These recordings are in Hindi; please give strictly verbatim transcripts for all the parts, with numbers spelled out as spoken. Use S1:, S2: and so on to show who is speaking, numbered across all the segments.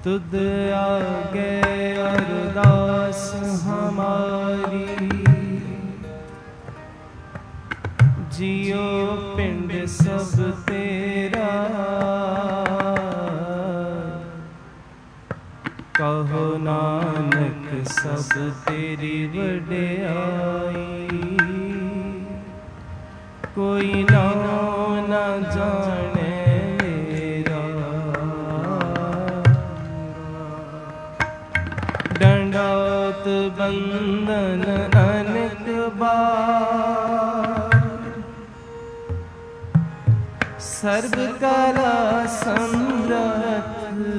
S1: तुद आगे अरदास हमारी, जियो पिंड सब तेरा, कहो नानक सब तेरी वड्याई। कोई नाम न जाने मेरा, दंडौत बंदन अनेक बार, सर्व कला समरथ,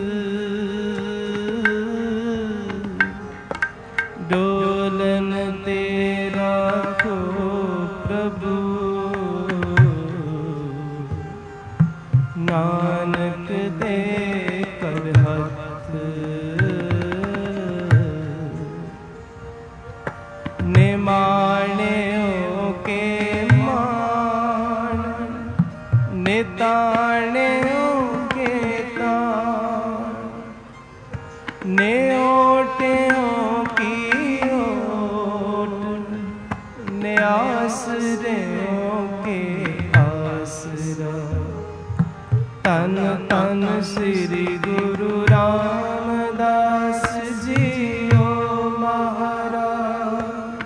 S1: डोलन तेरा को प्रभु, नानक दे कर हथ। निमाणे के मान, निताणे के तान, ने ओटे की ओट, ने आसरे के आसरा। तन तन श्री गुरु रामदास जियो महाराज,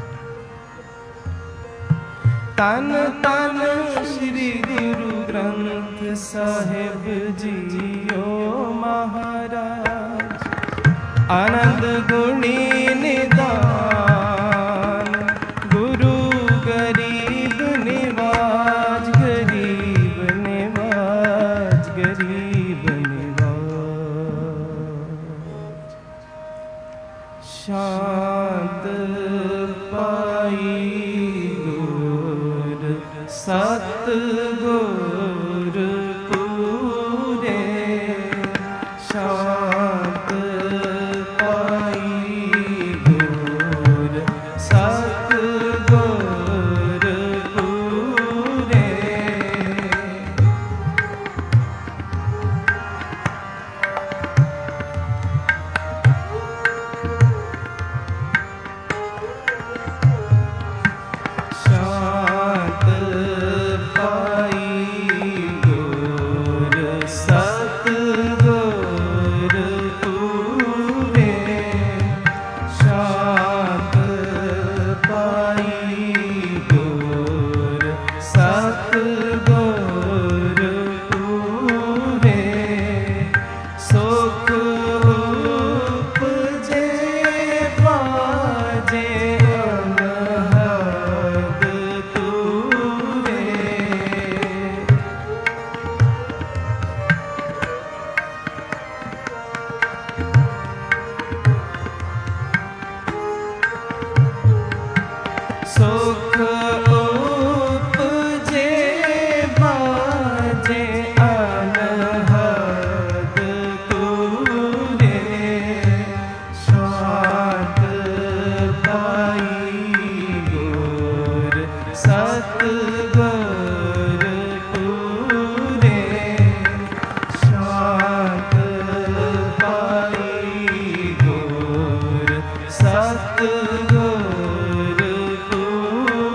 S1: तन तन श्री गुरु ग्रंथ साहिब जियो महाराज। आनंद गुणी निदान, गुरु गरीब निवाज, गरीब निवाज, गरीब निवाज। शांत पाई गुर सतगुर पूरे, शांत पाई गुर सतगुर पूरे। शांत पाई गुर सतगुर पूरे, शांत पाई गुर सतगुर पूरे। सुख उपजे बाजे अनहद तूरे, सुख उपजे बाजे अनहद तूरे। शांत पाई गुर सतगुर पूरे, शांत पाई गुर सतगुर पूरे।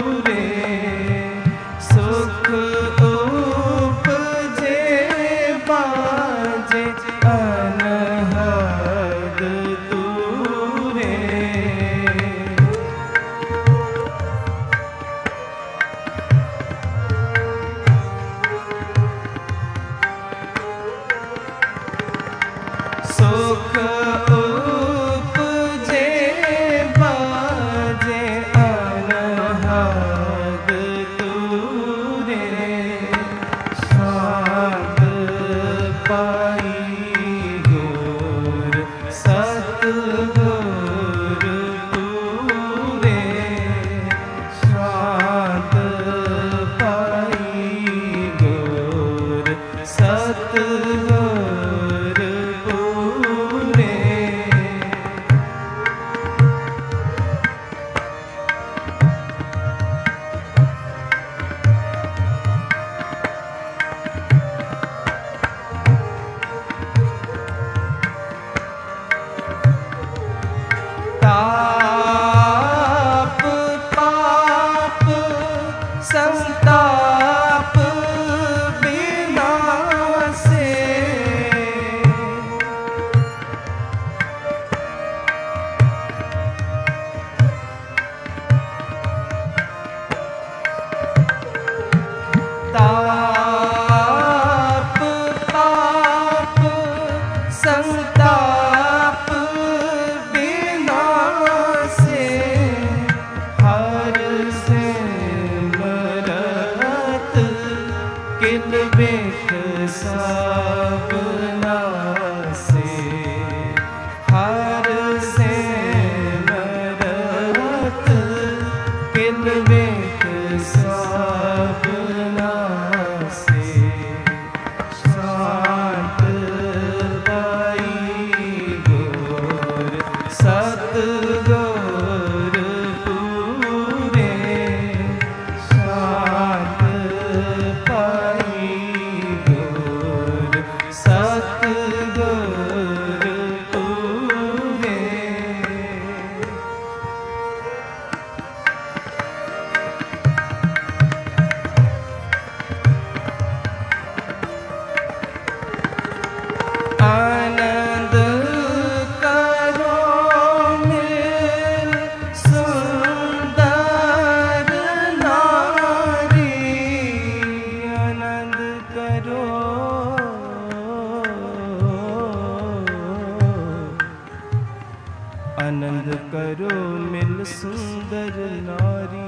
S1: सुंदर नारी।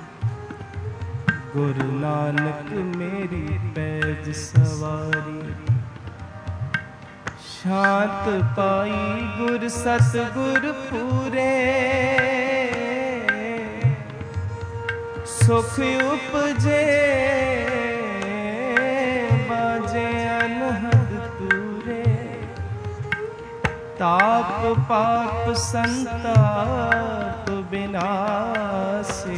S1: गुरु नानक मेरी पैज सवारी। शांत पाई गुर सतगुर पूरे। सुख उपजे बाजे अनहद तूरे। ताप पाप संताप विनाशे।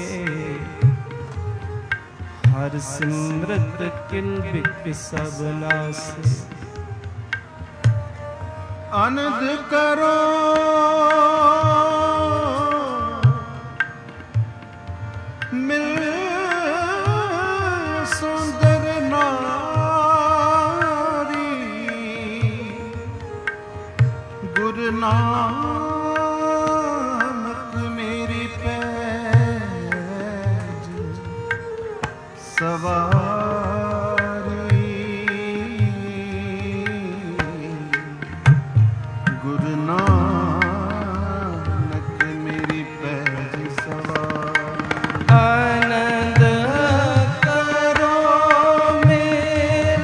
S1: हर सिमरत किल बिक सब नासे।
S2: आनंद करो मिल सुंदर नारी। गुरु नानक मेरी पैज सवारी। गुरु नानक मेरी पैज सवारी।
S1: आनंद करो मेर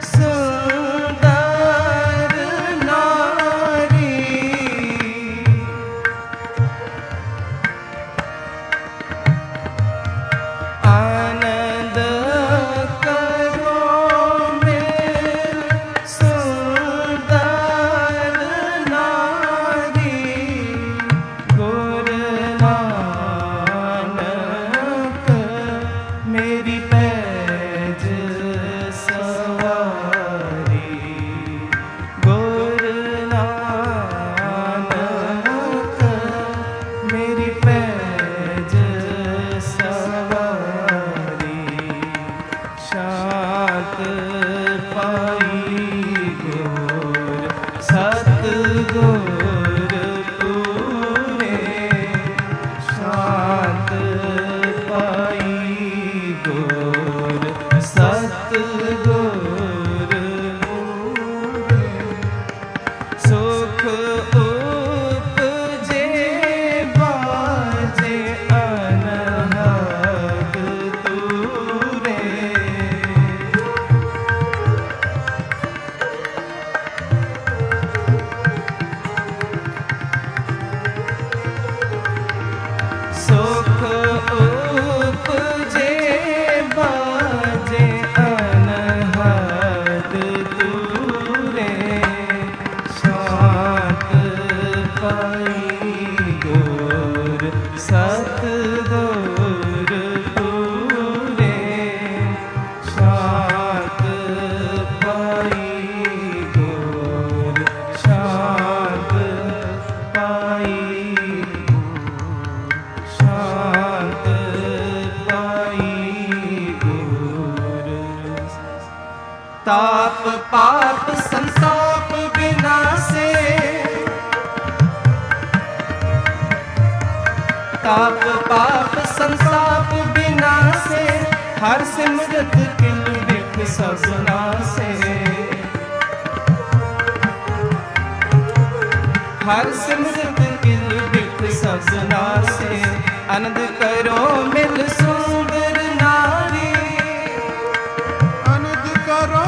S1: सुंदर नारी। आनंद करो मेर सुंदर नारी। गुरु नानक मेरी पैज सवारी। गुरु नानक मेरी पैज सवारी। शांत पाई गुर सतगुर पूरे। शांत पाई गुर सतगुर पूरे। सुख उपजे बाजे अनहद तूरे। सुख उपजे बाजे अनहद तूरे। शांत पाई गुर सतगुर पूरे। शांत पाई गुर शांत पाई शांत पाई गुर। ताप पाप संताप विनाशे। ताप पाप संताप विनाशे। हर सिमरत किल बिक सब नासे। हर सिमरत किल बिक सब नासे। आनंद करो मिल सुंदर नारी।
S2: आनंद करो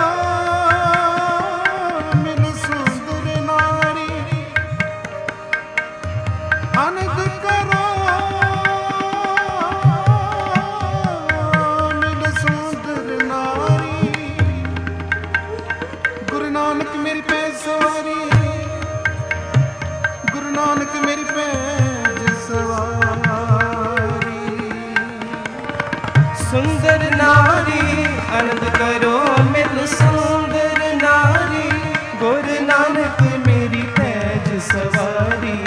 S2: मिल सुंदर नारी। आनंद करो मिल सुंदर नारी। गुरु नानक मेरी पैज सवारी। गुरु नानक मेरी पैज सवारी।
S1: सुंदर नारी आनंद करो मिल सुंदर नारी। गुरु नानक मेरी पैज सवारी।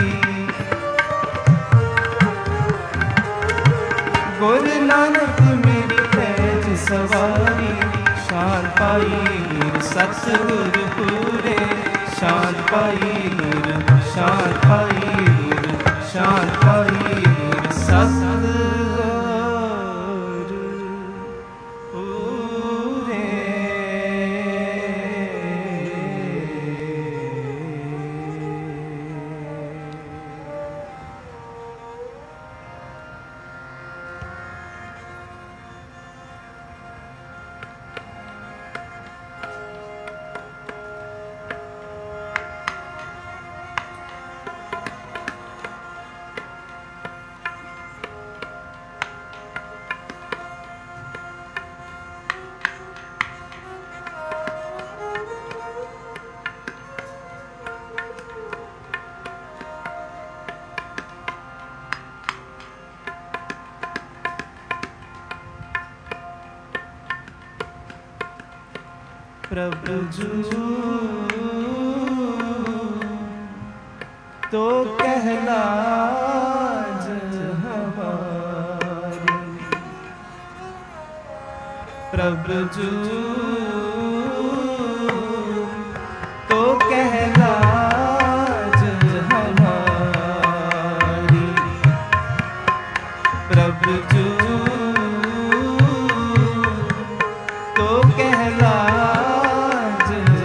S1: गुरु नानक मेरी पैज सवारी। शांत पाई गुर सतगुर पूरे। शांत पाई गुर शांत पाई गुर शांत पाई गुर सतगुर पूरे। प्रभु जू तो कहलाज हमारी, प्रभु जू तो कहलाज हमारी, प्रभु जू तो कहलाज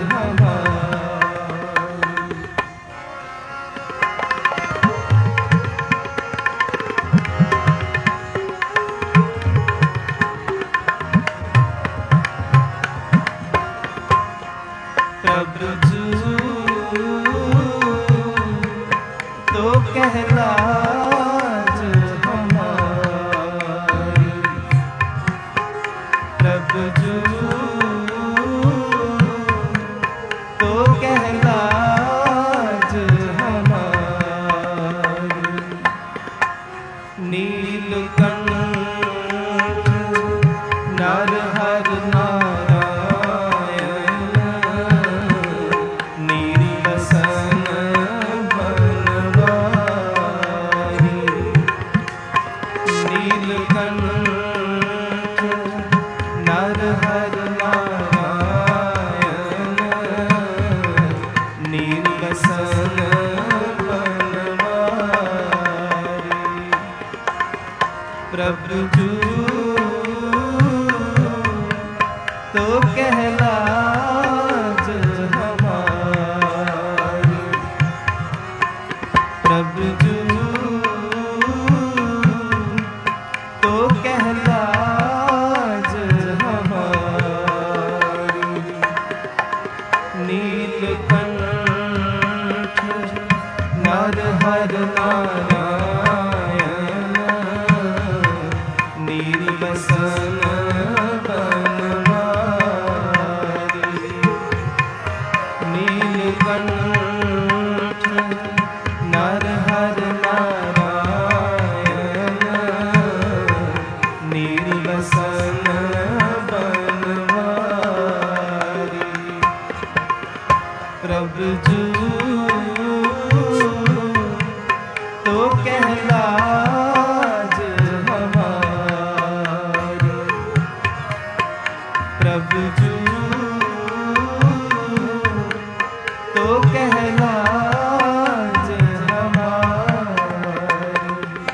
S1: हमारी। प्रभु जू तो कहलाज हमारी, प्रभु जू तो कहलाज हमारी। नीलकंठ नरहर नारायण, नीलसन बनवारी। नीलकंठ नरहर नारायण, नीलसन बनवारी। प्रभु जू तो कहलाज हमारी, प्रभु जू तो कहलाज हमारी। नीलकंठ नरहर नारायण, नीलसन बनवारी। नीलकंठ नरहर नारायण, नीलसन बनवारी। प्रभु जू तो कहलाज हमारी, प्रभु जू तो कहलाज हमारी।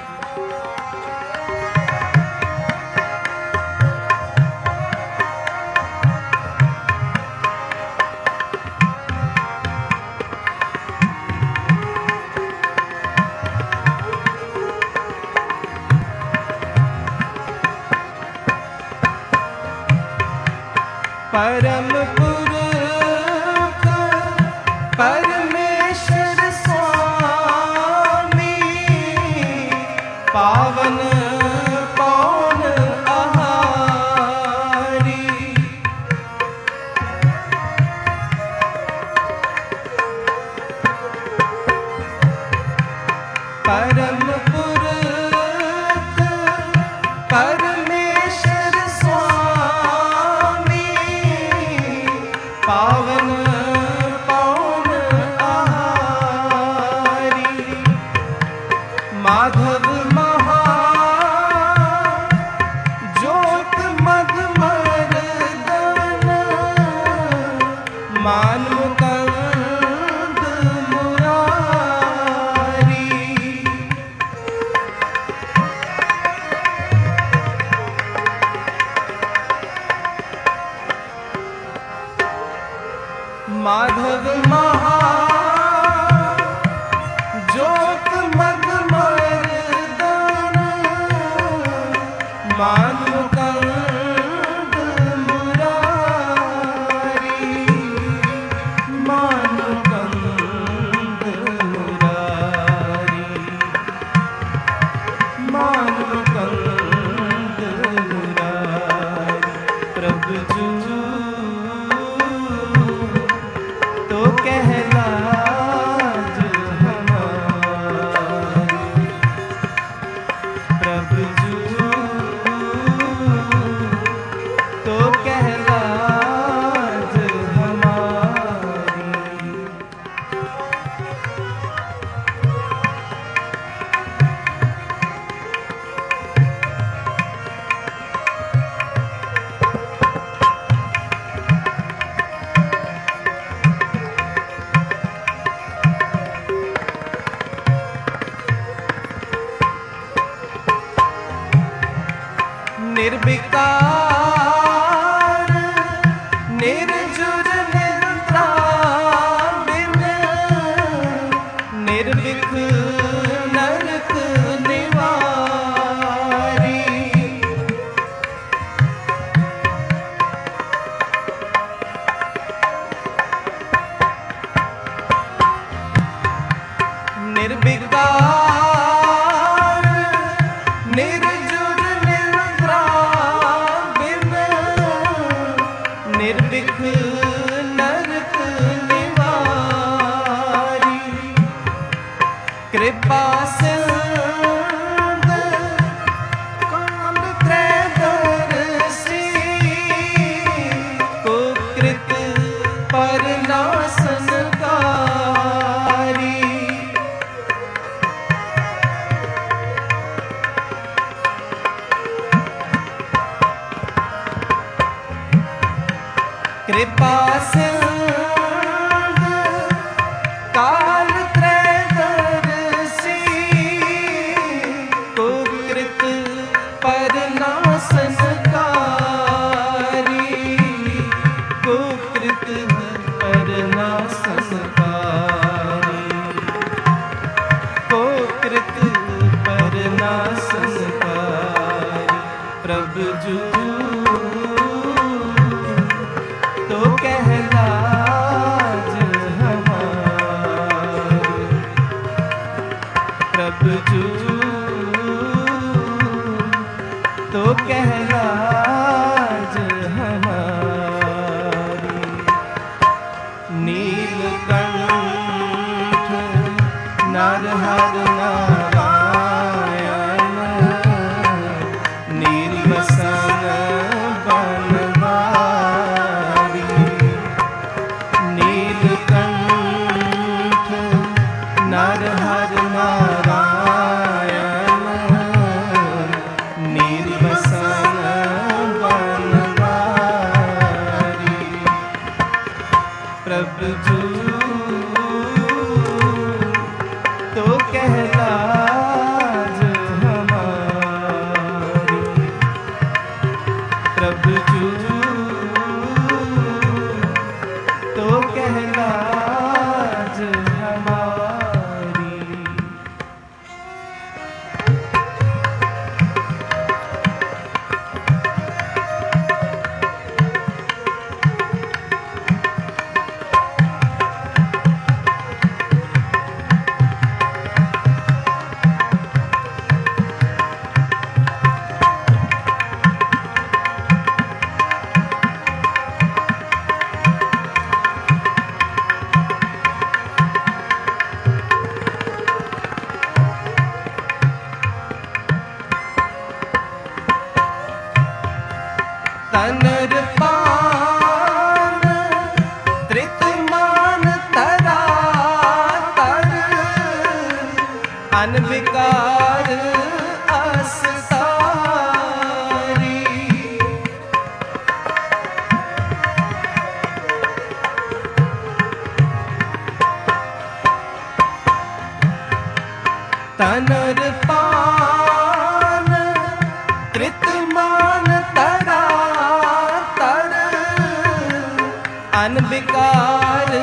S1: परम पुरख परमेश्वर स्वामी, पावन पौन आहारी। परम पुरख परमेश्वर स्वामी, पावन पौन आहारी। माधव महा ज्योत मद मर्दन, मानव कंद मुरारी। माधव महा ज्योत मद मर्दन, मानव कंद मुरारी। मानव कंद मुरारी, मानव कंद मुरारी। प्रभु जू तो कहलाज हमारी, प्रभु जू तो कहलाज निर्विकार निर्जुर निद्रा बिन निर्विघ्न नरक निवारी। निर्विकार निर्जुर निद्रा बिन निर्विघ्न नरक निवारी। कृपा सिंध काल त्रैदर्शी कुकृत परनाशनकारी। कृपा सिंध काल त्रैदर्शी कुकृत परनाशनकारी। कुकृत परनाशनकारी। कुकृत परनाशनकारी। प्रभु जू तो कहलाज हमारी। प्रभु जू तो कहलाज हमारी। नीलकंठ नरहर नारायण नीलवसन बनवारी। नीलकंठ नरहर नारायण नीलवसन बनवारी। प्रभु जू तो कहलाज हमारी। प्रभु जू तो कहलाज हमारी। तनर पान त्रितमान तरा तर अनविकार अस्तारी। तनर पान त्रितमान तरा तर अनविकार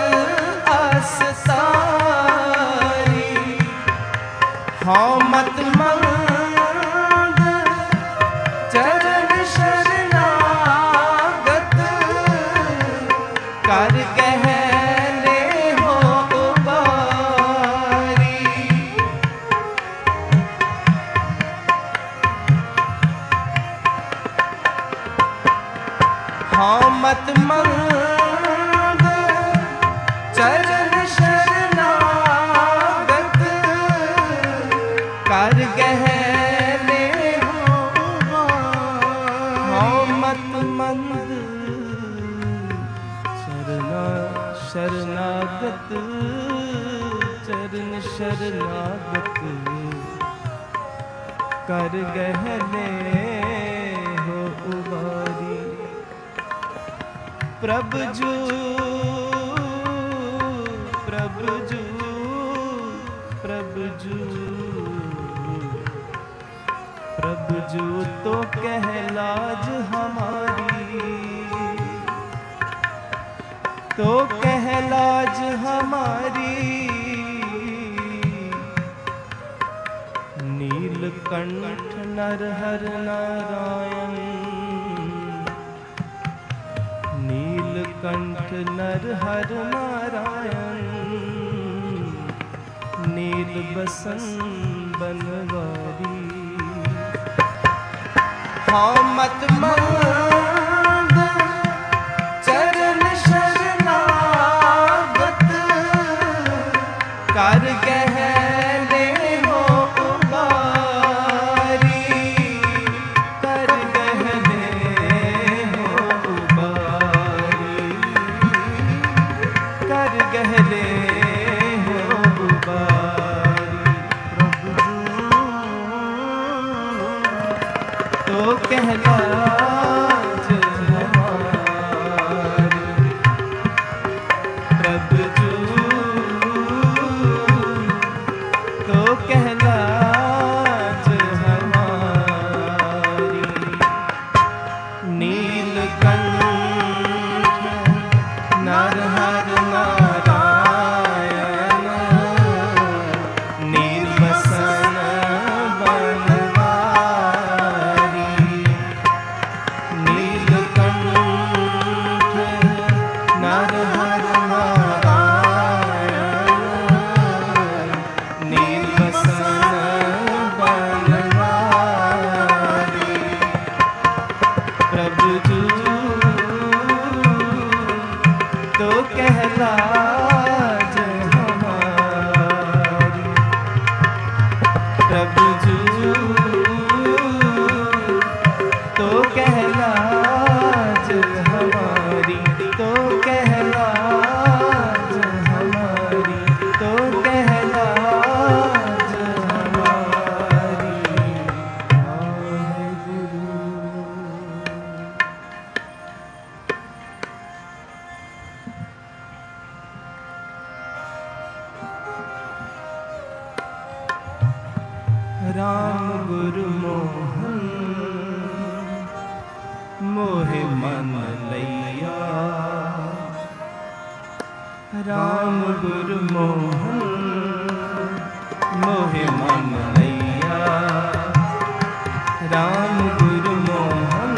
S1: अस्तारी। हाँ मत मंद चरण शरणागत कर कहले हो उबारी। हाँ मत मंद चरण शरणागत कर गहने हो। हाँ मत मंद शरणा शरणागत चरण शरणागत कर गहने हो उबारी। प्रभु जू प्रभु जू प्रभु जू प्रभु जू तो कहलाज हमारी, तो कहलाज हमारी। नीलकंठ नरहर नारायण, नीलकंठ नरहर नारायण। नील बसन बनवारी, हाँ मत मंद चरण शरणागत, कर गहने हो उबारी, कर गहने हो उबारी, कर गहने हो उबारी। तो कहलाज हमारी, प्रभु जू तो कहलाज हमारी। नीलकंठ नरहर नारायण, नील बसन बनवारी। नीलकंठ नरहर नारायण, नील बसन बनवारी। प्रभु जू तो कहलाज हमारी, प्रभु जू तो कहलाज हमारी, तो कहलाज हमारी, तो कहलाज हमारी। वाहेगुरु। राम गुरु मोहन मोहे मन लैया, राम गुरु मोहन मोहे मन लैया, राम गुरु मोहन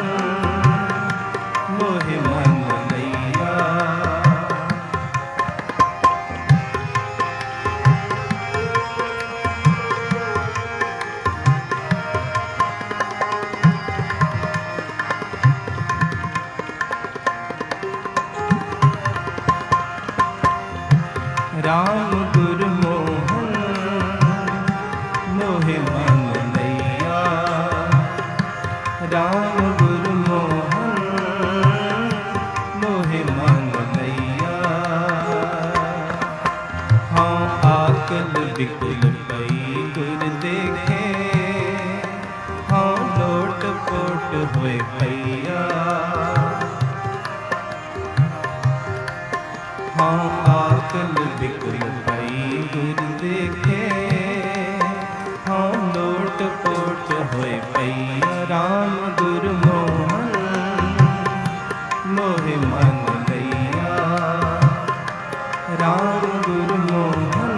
S1: मोहे मन लैया। राम गुरु मोहन मोहे मन लैया, राम गुरु मोहन मोहे मन लैया। हाँ आकल बिकुल पई गुर देखे, हाँ लोट पोट होए पैया। हाँ आकल बिकुल पई गुर देखे, हाँ लोट पोट होए पैया। राम गुरु मोहन मोहे मन लैया, राम गुरु मोहन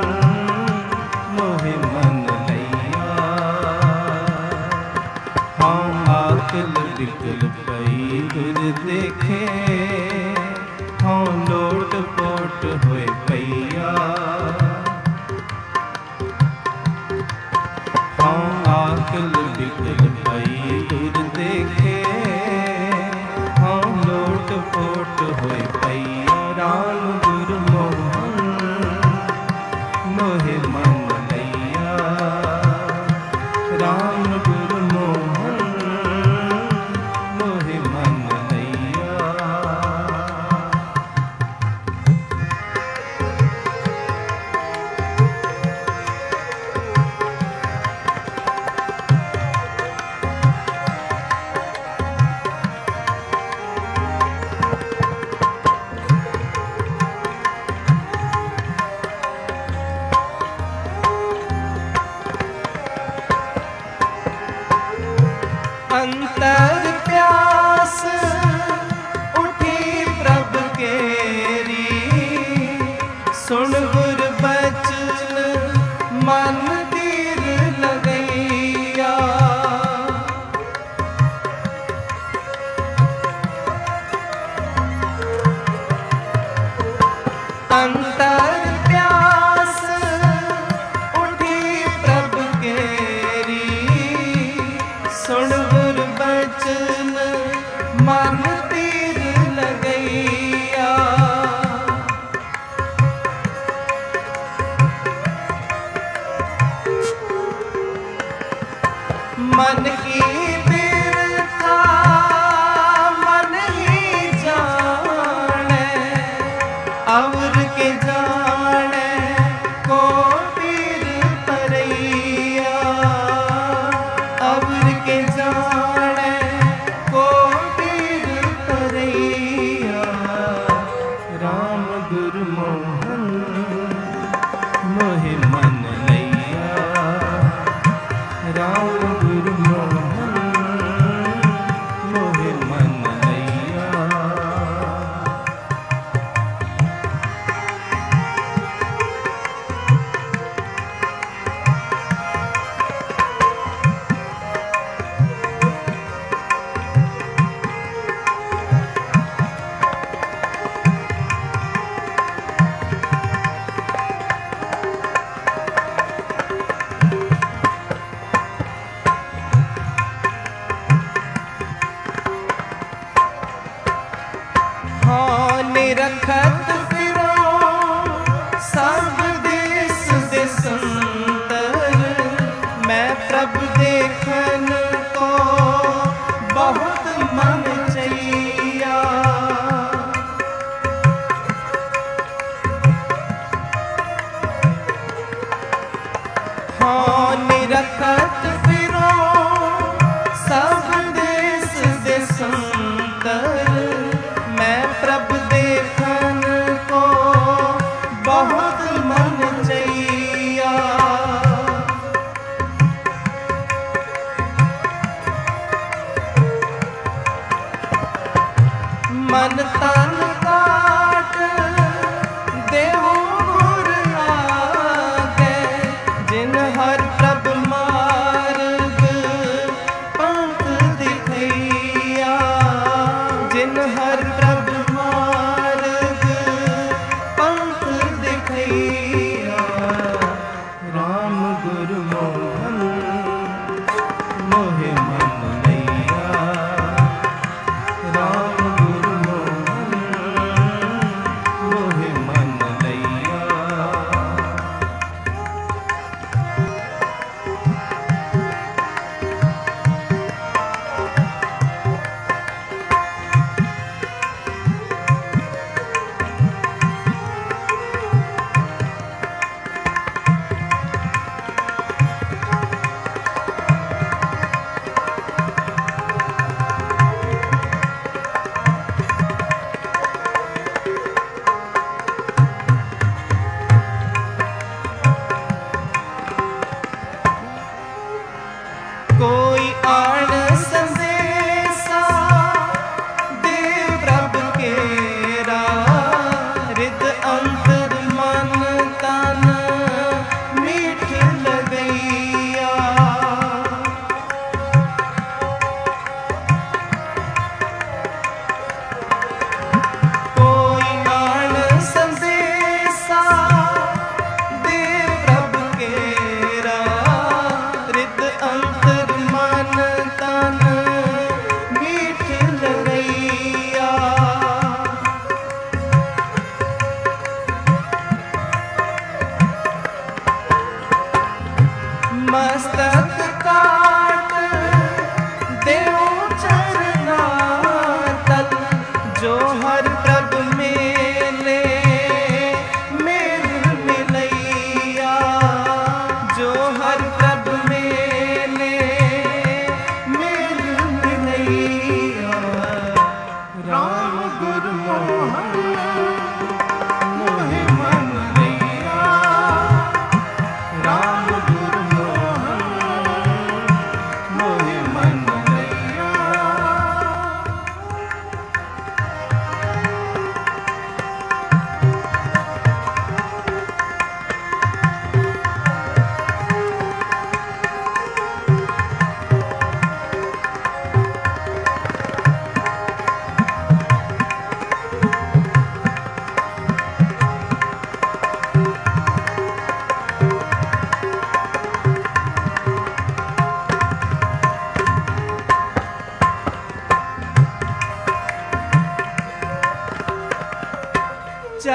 S1: मोहे मन लैया। हाँ आकल बिकुल पई गुर देखे, हाँ लोट पोट होए पैया। हाँ आकल बिकुल पई गुर देखे, हाँ लोट पोट होए पैया। राम गुरु मोहन मोहे मन लैया, राम गुरु मोहन मोहे मन लैया। अंतर प्यास उठी प्रभ केरी, सुन गुर बचन मन तीर लगैया। अंतर प्यास उठी प्रभ केरी, सुन गुर बचन मन तीर लगैया। मन की बिरथा मन ही जाने, और के जाने को पीर परैया। और के जाने को पीर परैया। राम गुरु मोहन मोहि मन लैया। राम गुरु मोहन मोहि मन लैया।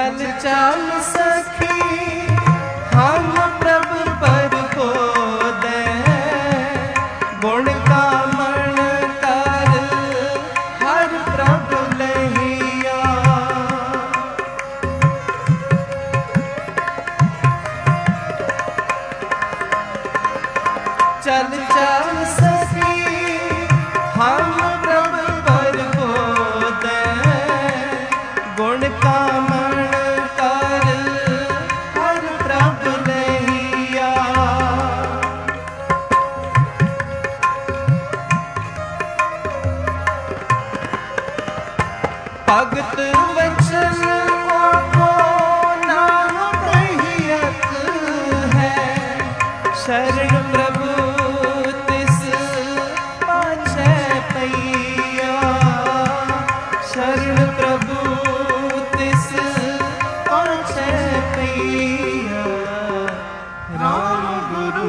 S1: चल चल सखी हम प्रभु पर बोदे, गुण का मन कर हर प्रभु लहिया। चल चल सखी हम प्रभु पर बोदे, गुण का मन कर हर प्रभु लहिया। भगत वचन को नाम कहियत है, शरण प्रभु तिस पाछे पैया। शरण प्रभु तिस पाछे पैया।
S2: राम गुरु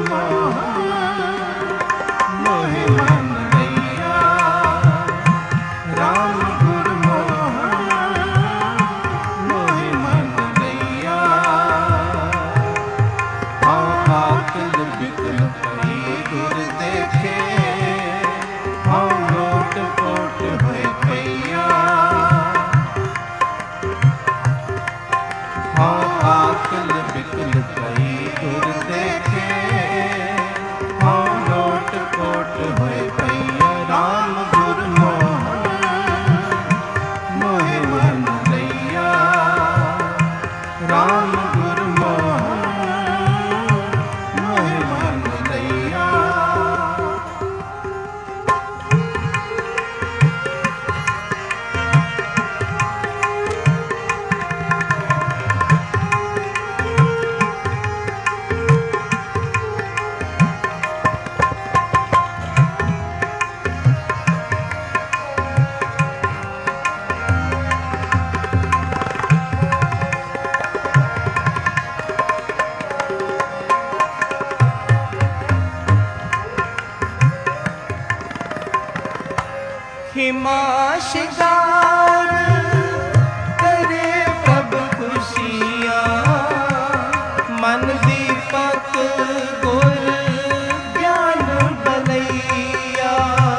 S2: मोहि मन लैया, राम गुरु मोहि मन लैया। आकल बिकल पई गुर देखे, हाँ लोट पोट होए पैया। हाँ आकल बिकल पई गुर देखे, हाँ लोट पोट होए पैया। राम गुरु मोहि मन लैया, राम गुरु मोहि मन लैया।
S1: हिमाशिकार करे प्रभु खुशियाँ, मन दीपक गुर ज्ञान बलैया।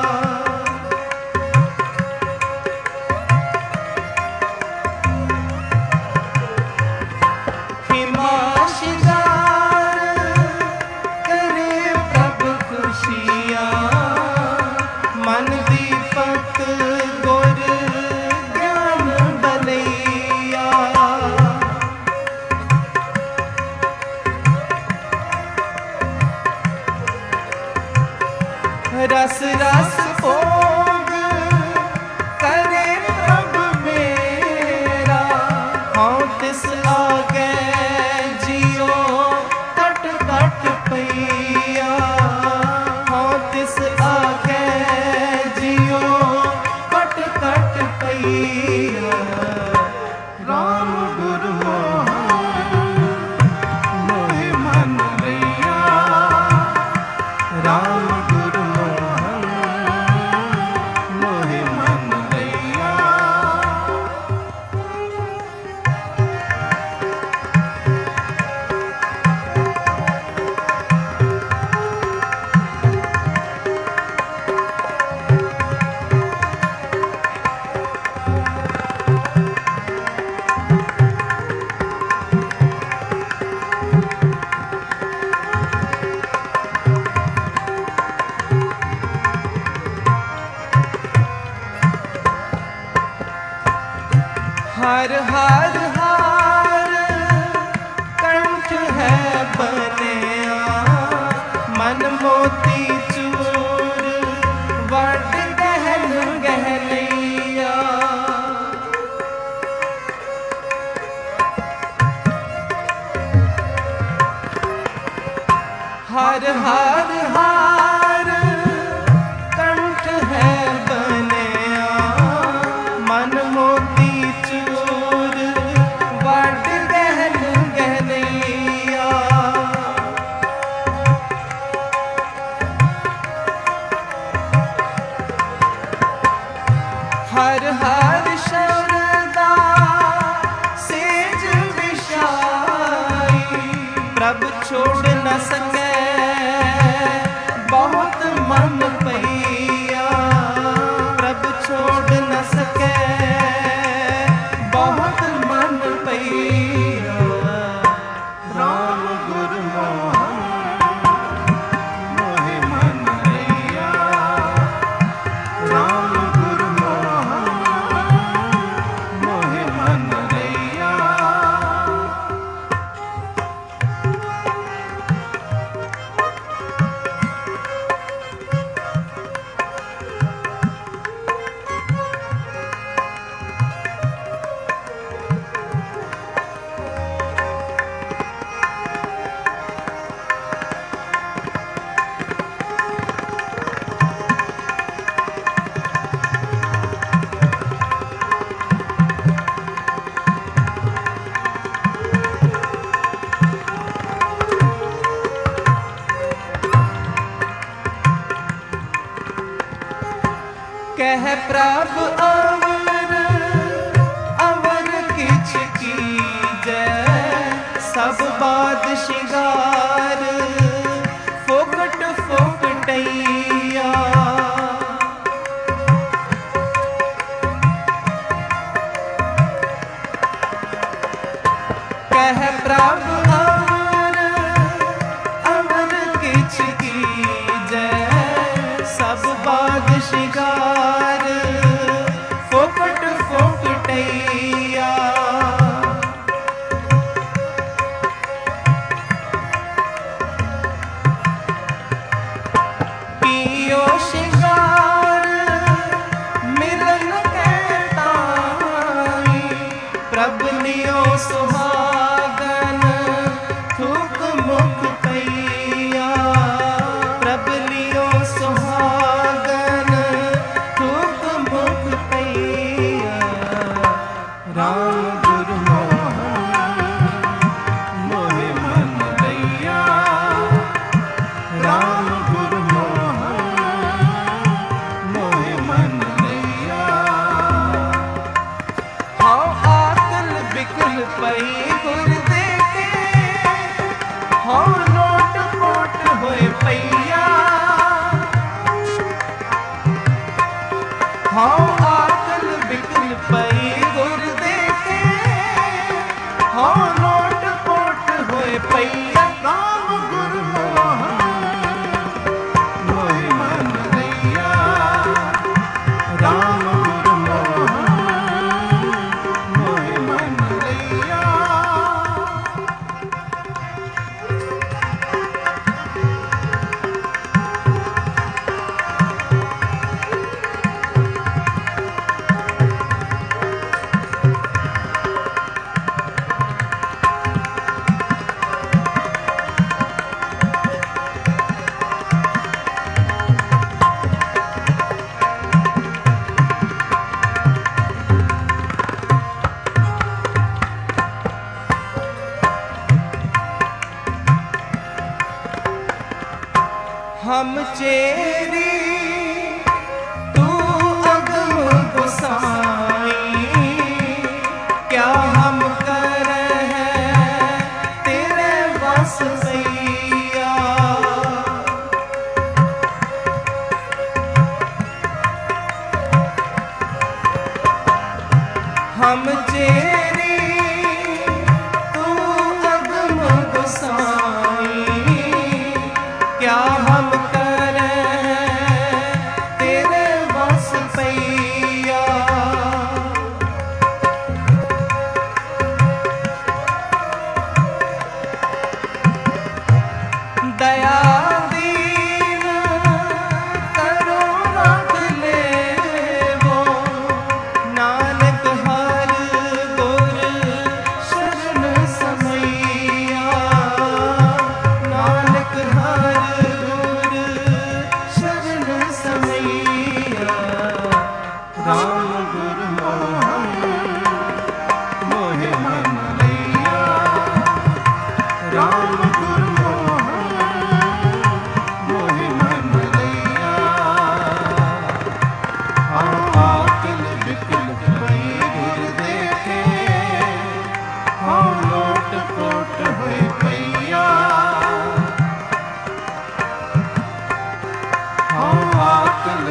S1: हिमाशिकार करे प्रभु खुशियाँ, मन दीपक गुर ज्ञान बलैया। रस रस भोग करे प्रभु मेरा, हाँ तिस आगे जियो कट कट पैया। हाँ तिस आगे जियो कट कट पैया।
S2: राम गुरु मोहि मन लैया, राम गुरु मोहि मन लैया।
S1: हर हर हार कंठ है बनिया, मन मोती चूर वट गहन गहनैया। हर हर हार कंठ है बनिया, मन मोती चूर वट गहन गहनैया। हर हर शरदा सेज छोड़ न सके बहुत मन पैया, प्रभु छोड़ न सके बहुत मन पैया।
S2: राम गुरु मोहन मोहे मन रैया, राम गुरु मोहन मोहे मन रैया।
S1: कह प्रभु अवर अवर किछ कीजै, सब बात शिंगार फोकट फोकटैया। कह प्रभु अवर अवर किछ कीजै, सब बात शिंगार फोकट फोकटैया। कियो शिंगार मिलन के ताई, प्रभु लियो सुहागन थूक मुख पैया। प्रभु लियो सुहागन थूक मुख पैया।
S2: राम गुरु मोहन मोहे मन रैया, राम गुरु मोहन मोहे मन रैया।
S1: हाँ आकल बिकल पई गुर देखे, हाँ नोट पोट होए पैया। हाँ आकल बिकल पई गुर देखे, हाँ नोट पोट होए पैया।
S2: राम गुरु मोहन मोहे मन रैया, राम गुरु मोहन मोहे मन रैया।
S1: हम चेरी तू अगम गुसाई, क्या हम कर हैं तेरे बस सैया। हम चेरी तू अगम गुसाई, क्या हम कर हैं तेरे बस पैया। दया दीन करो रख ले वो, नानक हर गुर शरण समैया। नानक हर गुर शरण समैया।
S2: राम गुरु मोहन मोहे मन रैया, राम गुरु मोहन मोहे मन रैया। हाँ आकल बिकल पई गुर देखे, हाँ नोट पोट होए पैया।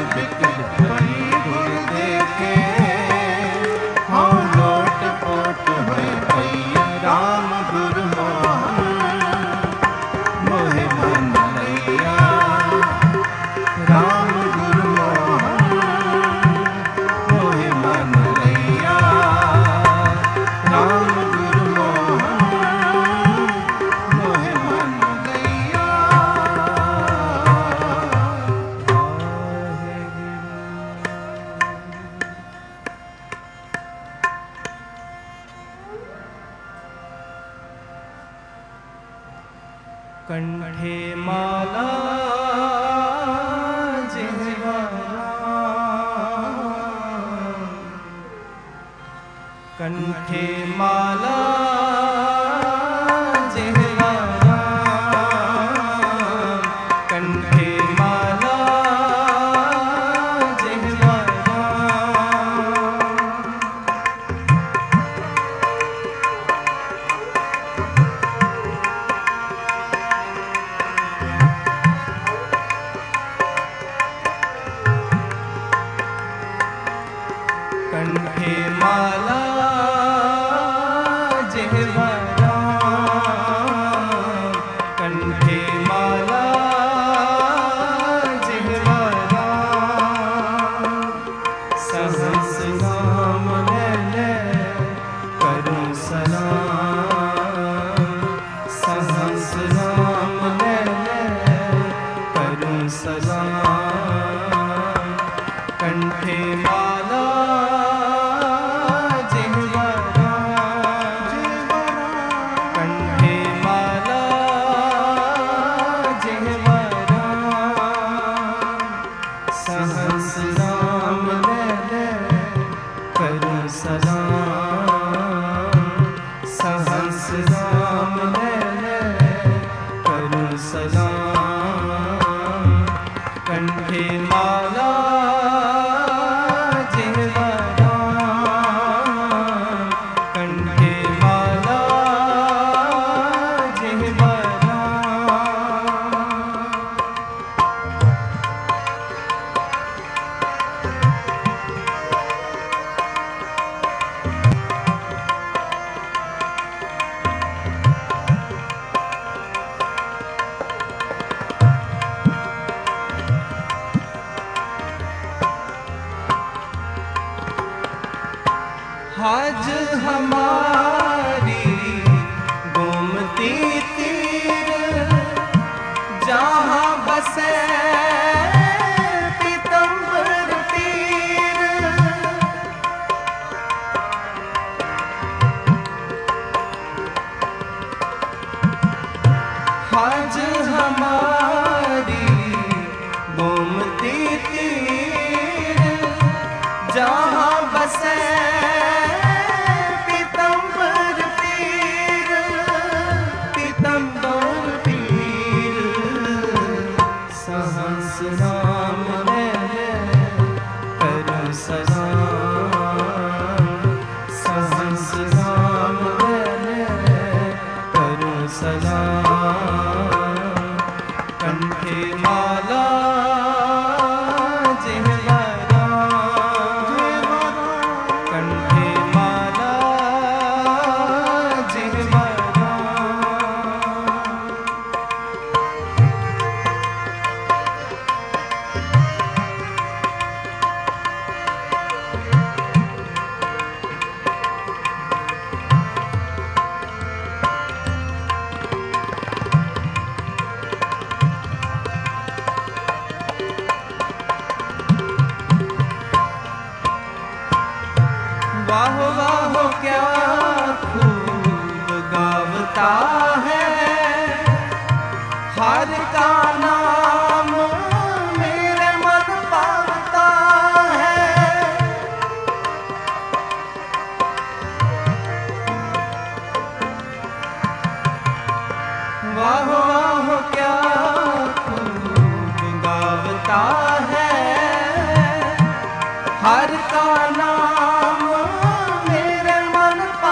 S2: बिकल भई गुर देखे हाँ लोट पोट भय भैया राम गुरु मोहन मोहे मन लैया राम गुरु मोहन मोहे मन लैया राम गुरु मोहन मोहे मन लैया।
S1: कंठे माला जिह्वा राम, कंठे माला जिह्वा राम, कंठे माला जिह्वा राम। कंठे माला जिह्वा राम, कंठे माला जिह्वा राम। सहस नाम ले ले करूं सलाम, सहस नाम ले ले करूं सलाम। कंठे माला जिह्वा राम, कंठे माला जिह्वा राम। सहस नाम ले ले करूं सलाम, सहस नाम ले ले करूं सलाम। कंठे माला जिह्वा राम, कंठे माला जिह्वा राम। आज हमारी गोमती तीर जहाँ बसे पीतम्बर तीर। आज हमारी गोमती तीर जहाँ बसे नाम ले ले करूं सलाम, सहस नाम ले ले करूं सलाम। कंठे माला जिह्वा राम, कंठे माला जिह्वा राम। वाह वाह क्या खूब गावता है, हर का नाम मेरे मन पावता है। वाह वाह क्या खूब गावता है, हर का नाम मेरे मन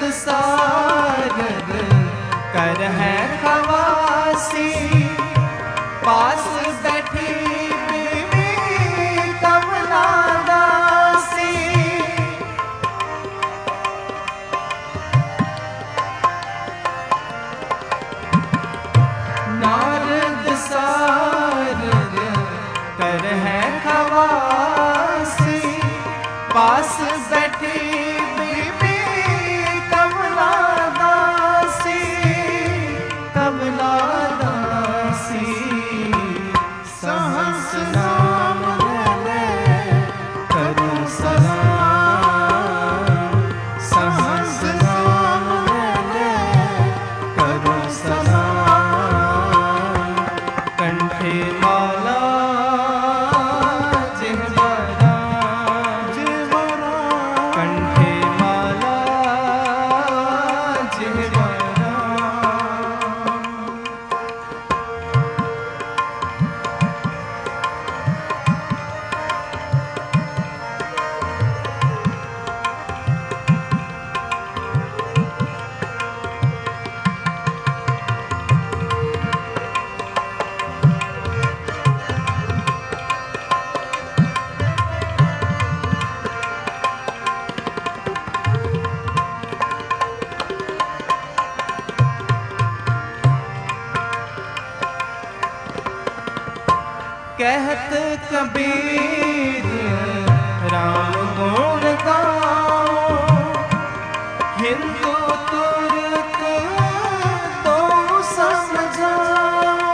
S1: सागर कर है खवासी, पास बैठी बीबी कमला दासी। नारद सागर कर है खवासी, पास बैठी बीबी कमला दासी, कमला दासी। सहस नाम ले करूं सलाम, सहस नाम ले करूं सलाम। कंठे माला जिह्वरा,
S2: जिह्वरा
S1: कंठे माला जिह्वरा। कहत कबीर राम गुण गाओ, हिंदू तुर्क तो समझाओ।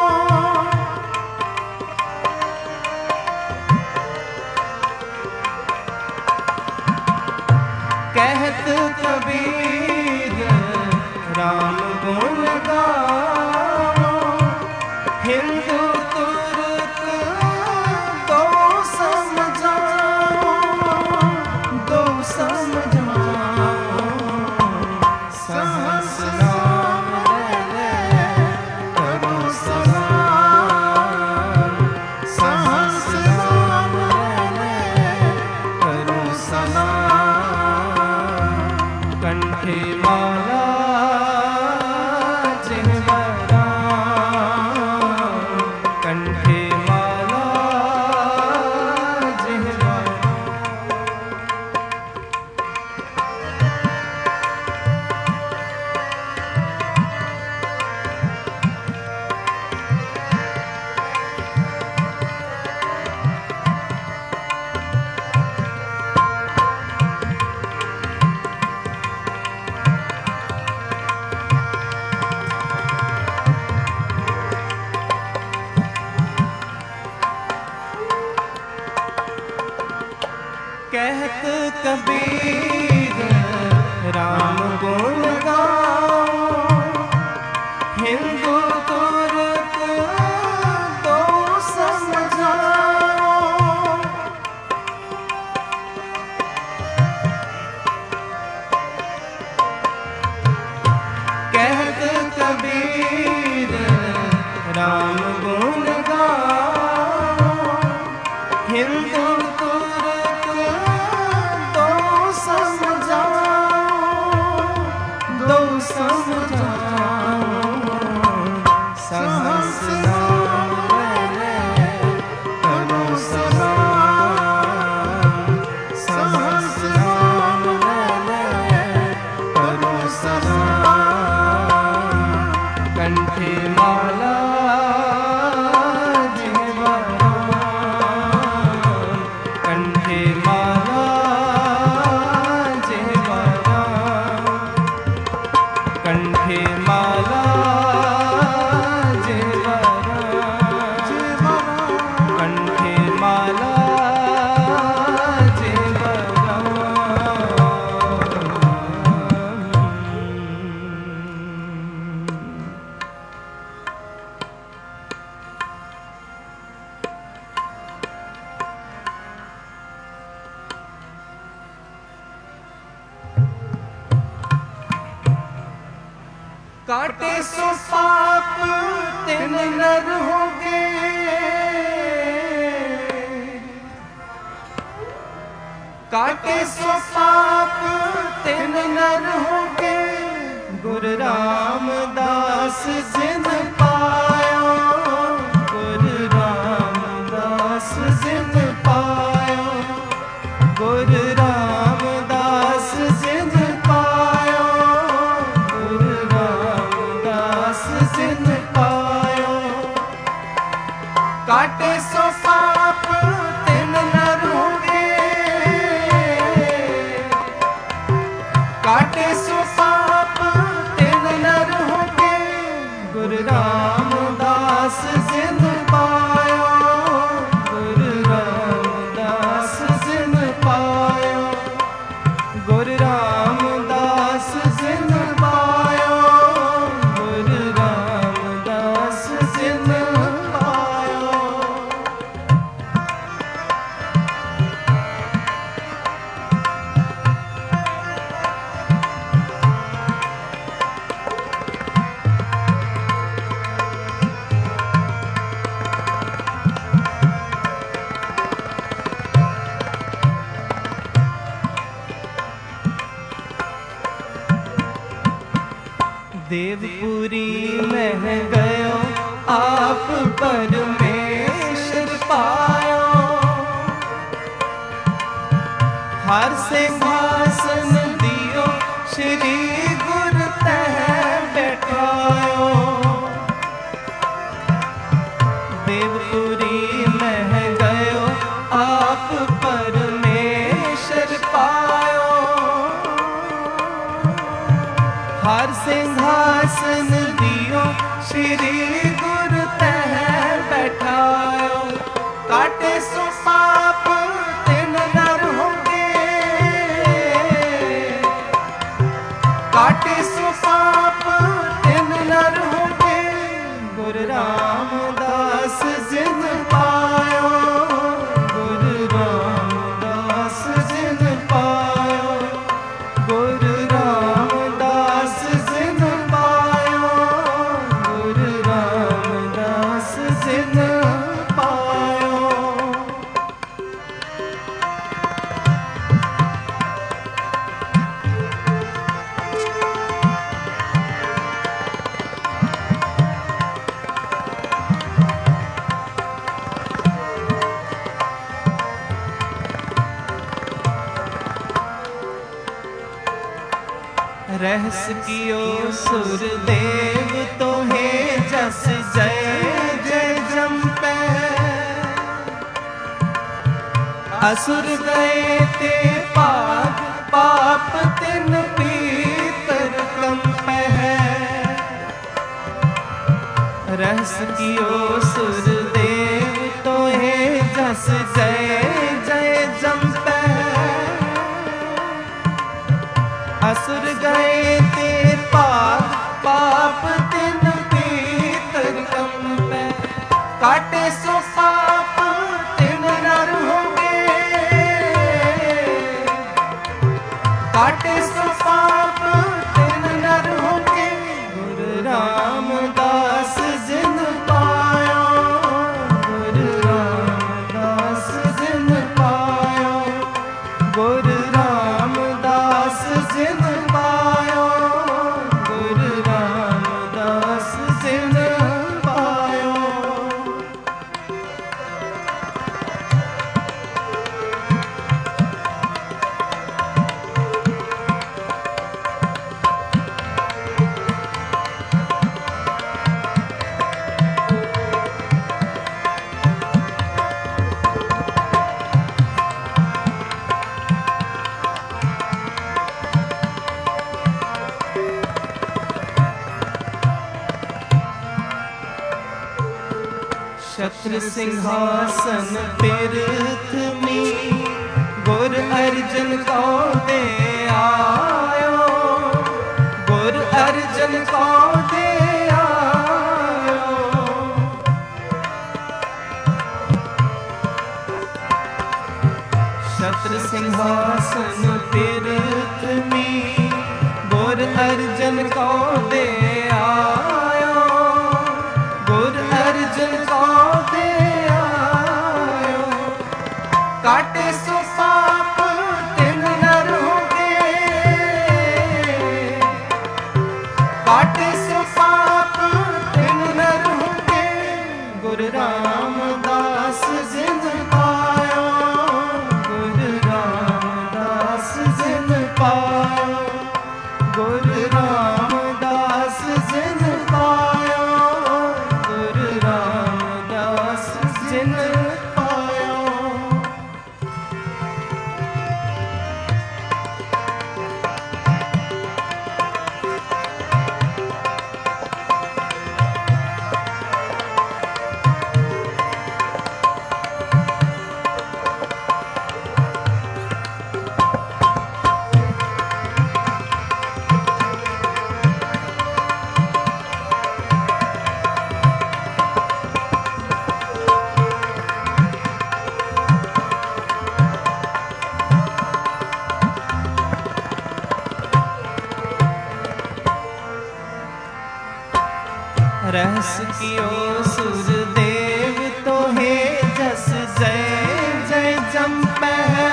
S1: कहत कबीर राम गुण गाओ, हिंदू तुर्क दो समझाओ, दो समझाओ। सहस नाम ले करो सलाम, सहस नाम ले करो सलाम। कंठे माला जिह्वरा, कंठे माला जिह्वरा। कहत कबीर राम गुण गाओ, हिंदू तुर्क दो समझाओ। कहत कबीर राम गुण गाओ, हिंदू तुर्क दो समझाओ, दो समझाओ। सहस नाम ले करो सलाम, सहस नाम ले करो सलाम। कंठे माला जिह्वरा, कंठे माला जिह्वरा, कंठे माला जिह्वरा, कंठे माला जिह्वरा। काटे सो पाप तिन नर होगे, काटे सो पाप तिन नर होगे। गुरु रामदास जिन पायो, गुरु रामदास जिन पायो, गुरु रामदास जिन पायो, गुरु रामदास जिन पायो। काटे सो पाप तिन नर होंगे, काटे सो पाप तिन नर होंगे, गुरु रामदास जिन पायो, गुरु रामदास जिन पायो, गुरु रामदास जिन पायो, गुरु रामदास जिन पायो। देवपुरी में गयो आप परमेश्वर पायो, हर सिंहासन दियो श्री गुरु तह बैठायो। देवपुरी में गयो आप परमेश्वर पायो, हर सिंहासन दियो श्री गुरु तह बैठायो। काटे सो पाप तिन नर होंगे, काटे सो पाप तिन नर होंगे, गुरु रामदास जिन पायो, गुरु रामदास जिन पायो, गुरु रामदास जिन पायो, गुरु रामदास जिन पायो। रहस कियो सुरदेव तो हे जस जय जय जंपै, असुर गए ते पाप पाप तिन पीतर कंपै। रहस कियो सुरदेव तो हे जस जय जय जंपै, असुर गए ते पाप पाप तिन पीतर कंपै। काटे सो पाप तिन नर होंगे, काटे सो पाप तिन नर होंगे, गुरु रामदास जिन पायो, गुरु रामदास जिन पायो, गुरु रामदास जिन पायो, गुरु रामदास जिन पायो। शत्रु सिंहासन तीर्थ में गुर अर्जन को दे आयो, गुर अर्जन को दे आयो। शत्रु सिंहासन तीर्थ में गुर अर्जन को दे आयो, गुर अर्जन को दे आयो। काटे सो पाप तिन नर होंगे, जिन पायो। रहस कियो सुरदेव तो हे जस जय जय जम्पै।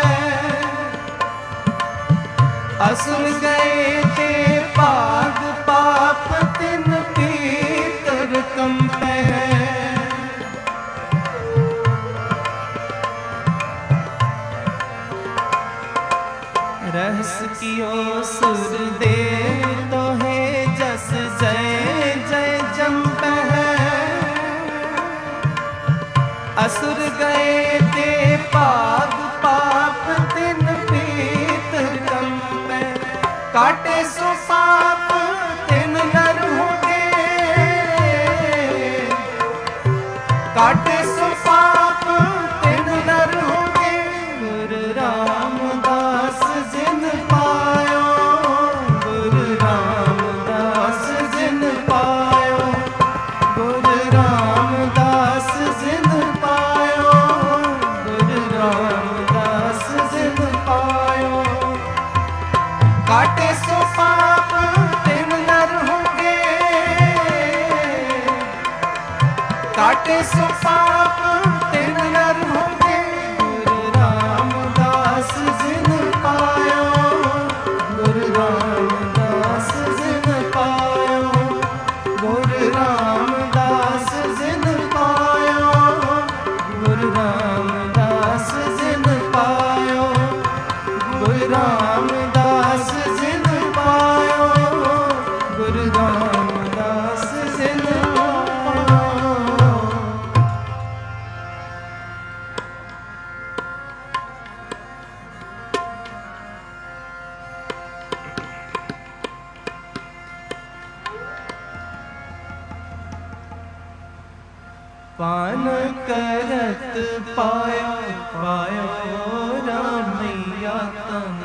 S1: असुर गए ते पाग पाप तिन पीतर कंपै। रहस कियो सुरदेव तो हे जस जय जय जम्पै। असुर गए ते पाग पाप तिन पीतर कंपै। काटे सो पाप तिन नर होगे। काटे सो पाप तिन नर होगे। गुरु रामदास जिन पायो। गुरु रामदास जिन पायो। गुरु रामदास जिन पायो। गुरु रामदास जिन पायो। काटे सो पाप तिन नर होगे। काटे सो पाप तिन नर होगे। गुरु रामदास जिन पायो। गुरु रामदास जिन पायो। गुरु रामदास जिन पायो। गुरु रामदास जिन पायो। गुरु रामदास जिन पायो। गुरु रामदास जिन पायो। पान करत पायो पायो रामैया तन।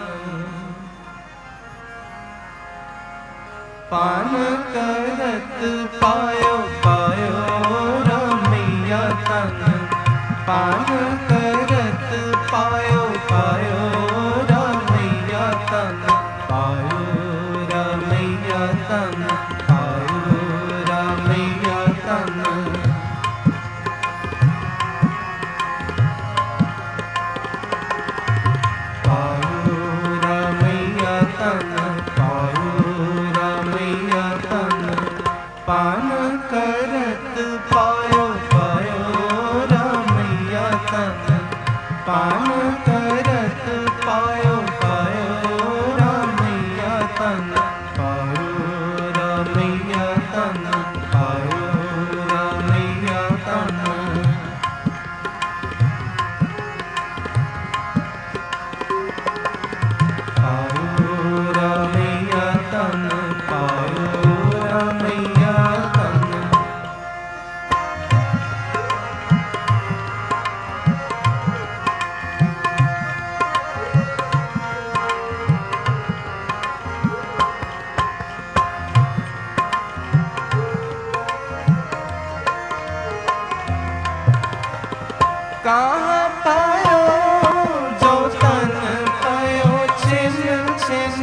S1: पान करत पायो पायो रामैया तन। पान करत पायो पायो रामैया तन। पायो रामैया तन। पायो रामैया तन। पान करत पायो पायो रामैया तन। पान करत पायो पायो रामैया तन। पायो रामैया तन। पायो रामैया तन। पायो रामैया तन। पायो रामैया तन। कहाँ पायो जो तन पायो छिन छिन।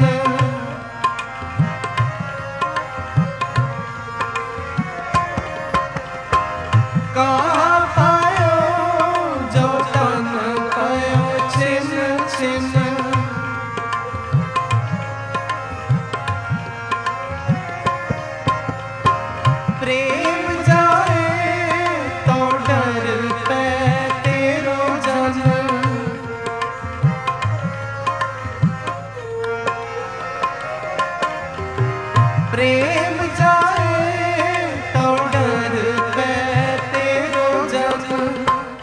S1: कहाँ पायो जो तन पायो छिन छिन। प्रेम जाए तो डर पे तेरो जन।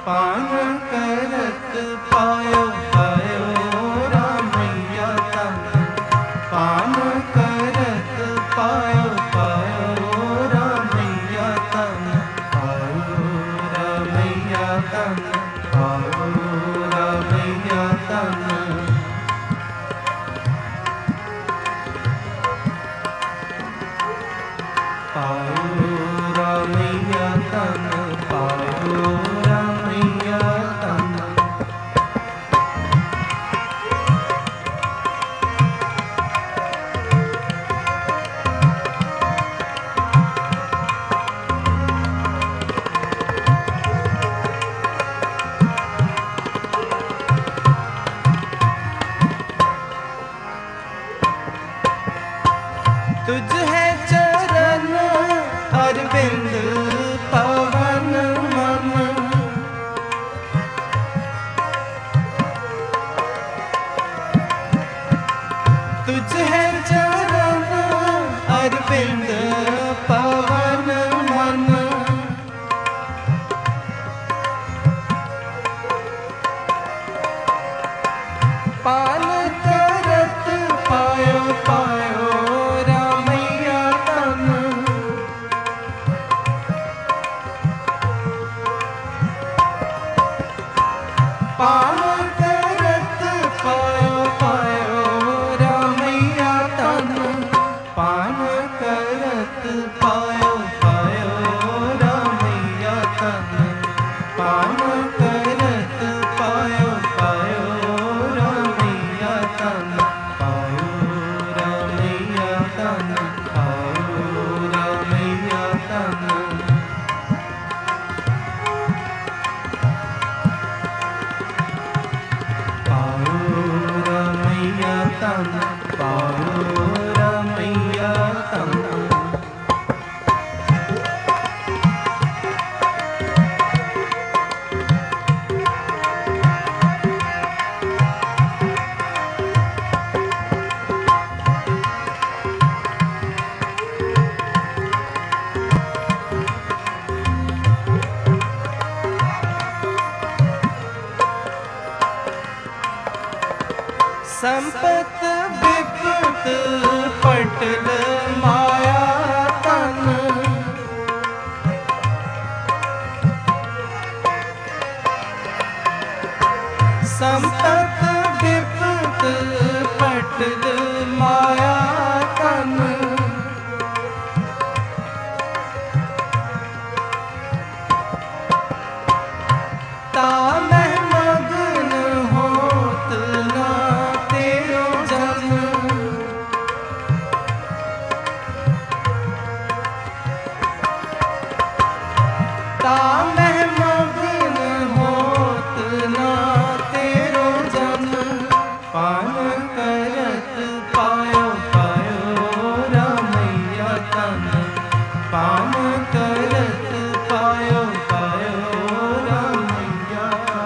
S1: पान करत पायो पायो रामैया तन पान करत पायो पायो रामैया तन पायो रामैया तन पायो रामैया तन पायो रामैया तन पायो रामैया तन तुझ है चरण अरविंद पवन मन तुझ है चरण अरविंद पवन मन पान करत पायो पायो रामैया तन पान करत पायो पायो रामैया तन पान करत पायो पायो रामैया तन पान करत पायो पायो रामैया तन पायो रामैया तन पायो रामैया तन पायो रामैया तन पायो रामैया तन संपत विपत पटल माया तन संपत विपत पटल माया तन तामह मगन होत ना तेरो जन तामह मगन होत ना तेरो जन पान करत पायो पायो रामैया तन पान करत पायो पायो रामैया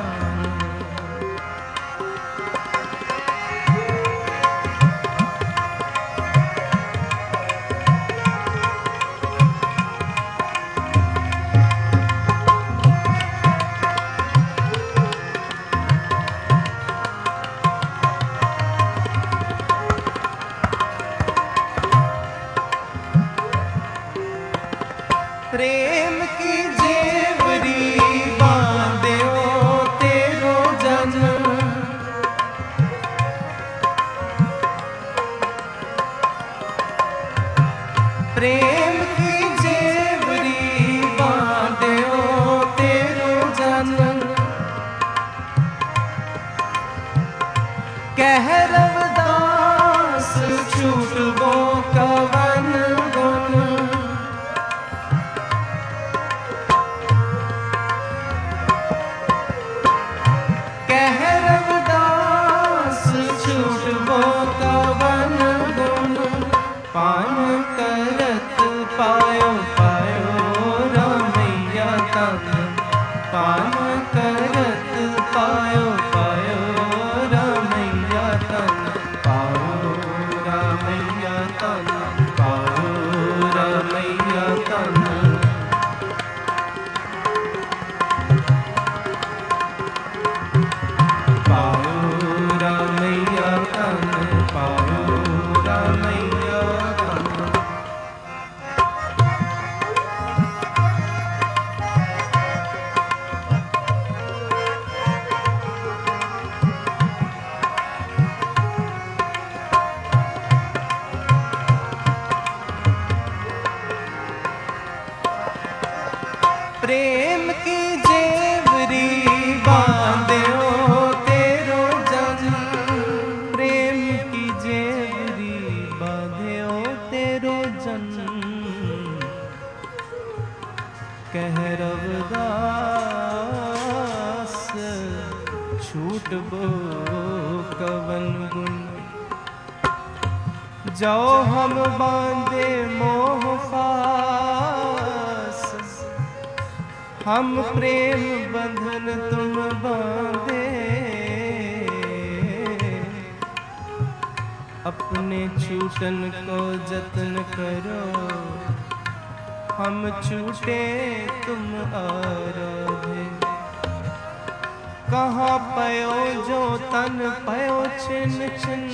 S1: प्रेम की जेवरी बांधे ओ तेरो जन प्रेम की जेवरी बांधे ओ तेरो जन कह रवदास छूट वो कवन गुण कह रवदास छूट वो कवन गुण पान करत पायो पायो रामैया तन पान करत पायो पायो रामैया तन पायो रामैया तन पायो रामैया तन छूटबो कवन गुण। जो हम बांधे मोह फास, हम प्रेम बंधन तुम बांधे। अपने छूटन को जतन करो, हम छूटे तुम आराधे। कहाँ पयो जो तन पयो छिन छिन,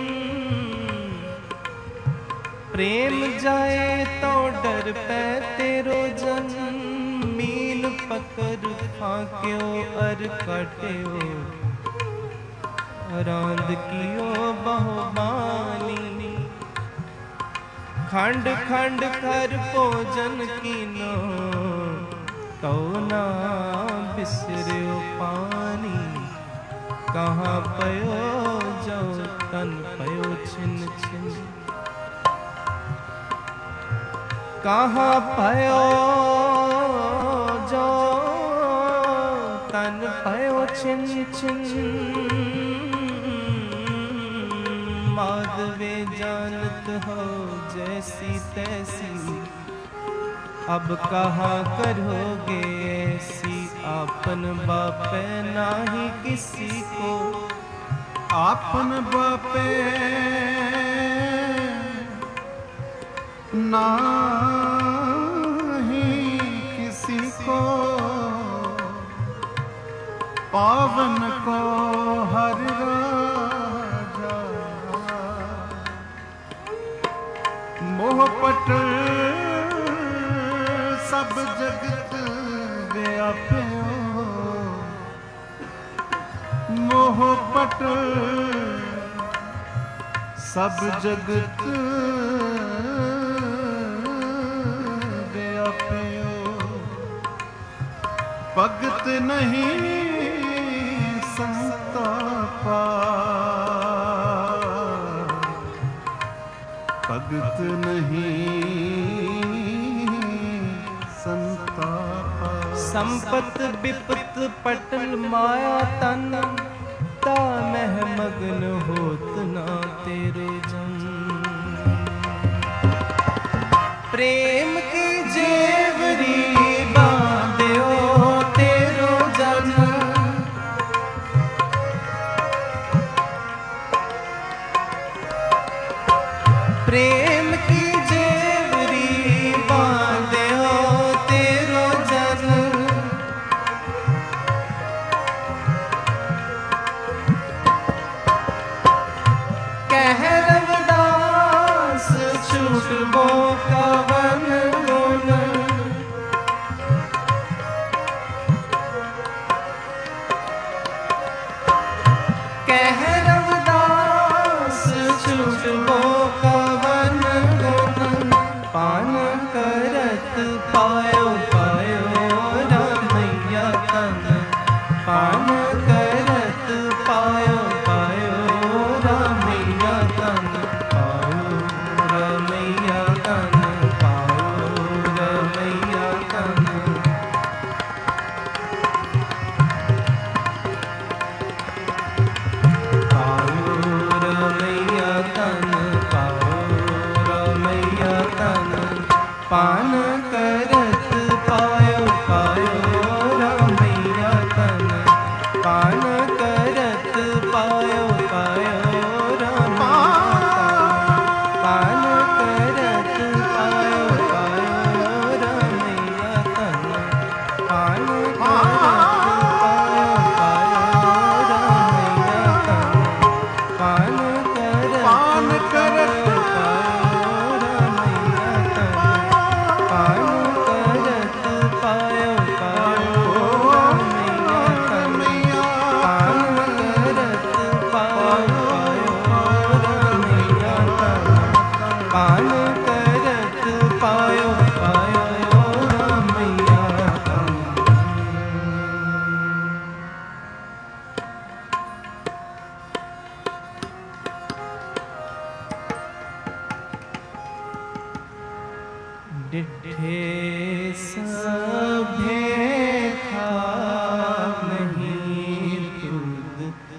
S1: प्रेम जाए तो डर पै तेरो जन। मील पकड़ फाक्यो अर कट्यो, रांद कियो बहुबानी। खंड खंड कर भोजन कीनो, तो ना बिसरियो पानी। कहाँ पयो जो तन पयो छिन छिन, कहाँ पयो जो तन पयो छिन छिन। माधवे जानत हो जैसी तैसी, अब कहाँ करोगे ऐसी। आपन बापे नाही किसी को,
S2: आपन बापे नाही किसी को। पावन को हर राजा, मोह पटल सब जगत व्याप्यो। मोह पटल सब जगत व्याप्यो। भगत नहीं संतापा, भगत नहीं संतापा।
S1: संपत विपत पटल माया तन, ता मह मगन होत ना तेरे जन। प्रेम की जेवरी बांध्यो तेरो जन। प्रेम की जेवरी बांध्यो तेरो जन। कह रविदास छूटबो कवन गुण। कह रविदास छूटबो कवन गुण। पान करत पायो पायो रमैया तन। पान करत पायो पायो रमैया तन। पायो रमैया तन, पायो रमैया तन। पायो रमैया तन, पायो रमैया तन। पान करत पायो पायो रमैया तन। पान करत पायो पायो रमैया तन। पान करत पायो पायो रमैया तन। पान करत पान करत पान करत पायो पायो रमैया तन। पान करत पायो पायो रमैया तन। पान करत पायो पायो रमैया तन। डिठे सभे था नहीं तुद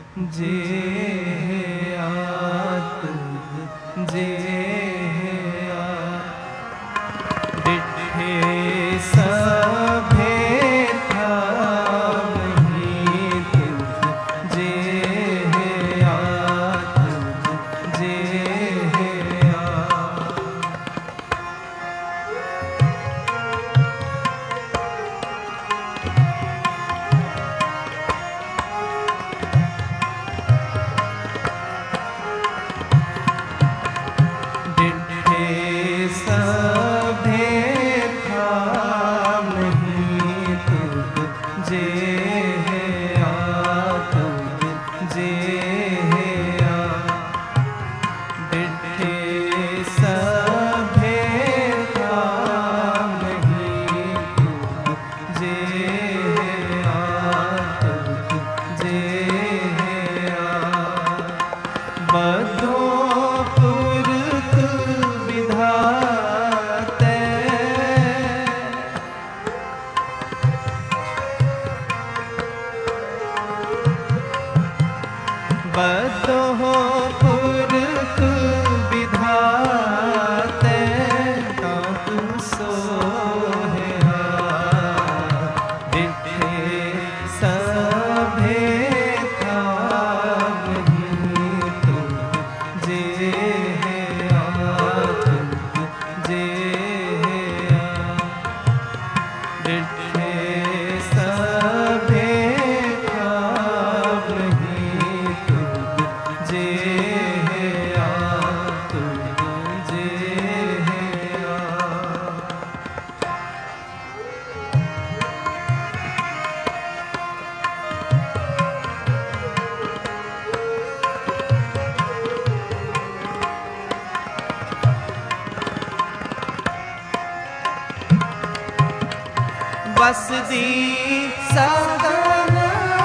S1: वसदी सगन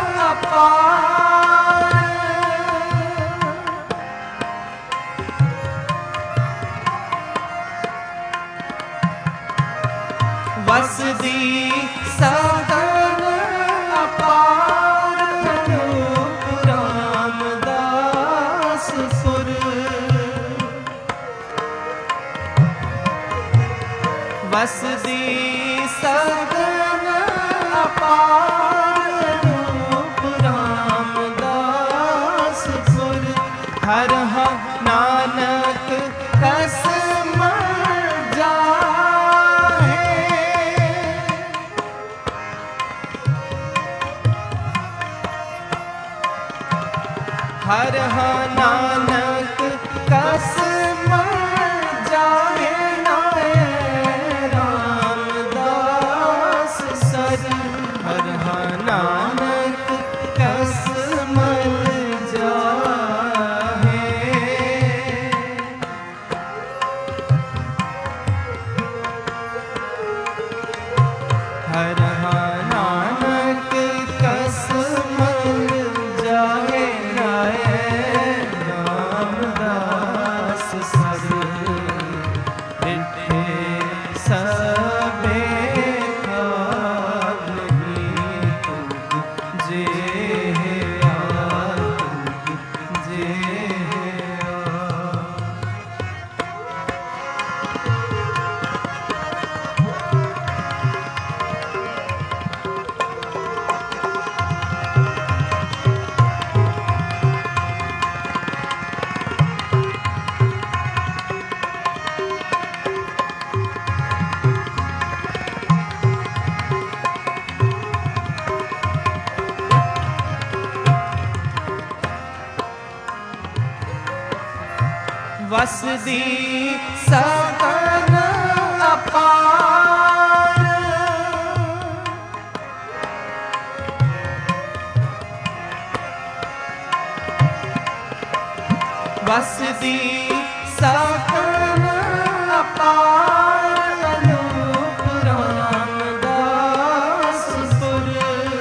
S1: अपार, वसदी सगन अपार, रूप रामदास सुर। वसदी सगन अपार, रूप रामदास सुर। हर नानक कस मर जाहे, हर नानक कस मर जाहे, नानक कस मर जाहे। हर नानक कस मर जाहे, रामदास सर डिठे सबे वसदी सगन अपार, वसदी सगन अपार, रूप रामदास सुर।